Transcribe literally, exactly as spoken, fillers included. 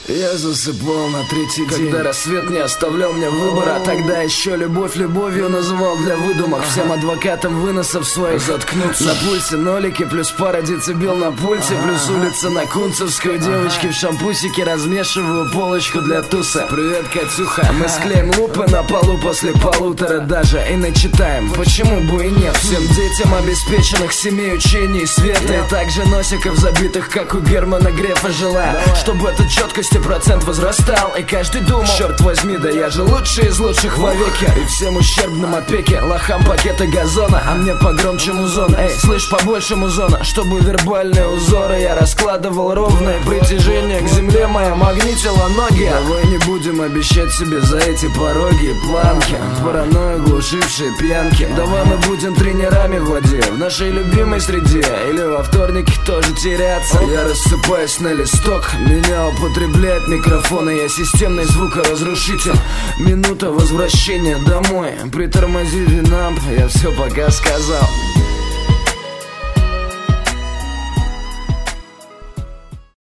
Я засыпал на третий день, когда рассвет не оставлял мне выбора. Тогда еще любовь любовью называл для выдумок. Всем адвокатам выносов своих заткнуться. На пульсе нолики, плюс пара децибел на пульсе, плюс улица на Кунцевскую. Девочки в шампусике, размешиваю полочку для туса. Привет, Катюха. Мы склеим лупы на полу после полутора даже и начитаем, почему бы и нет. Всем детям обеспеченных семей, учений, света, и также носиков забитых, как у Германа Грефа. Желаю, чтобы эта четкость процент возрастал, и каждый думал: черт возьми, да я же лучший из лучших вовеки. И всем ущербным опеки, лохам пакеты газона, а мне погромче музон. Эй, слышь, побольше музона, чтобы вербальные узоры я раскладывал ровно, и притяжение к земле мое магнитило ноги. Давай не будем обещать себе за эти пороги и планки, паранойю глушившие пьянки. Давай мы будем тренерами в воде, в нашей любимой среде, или во вторнике тоже теряться. Я рассыпаюсь на листок, меня употребляют микрофоны, я системный звукоразрушитель. Минута возвращения домой, притормози винамп, я все пока сказал.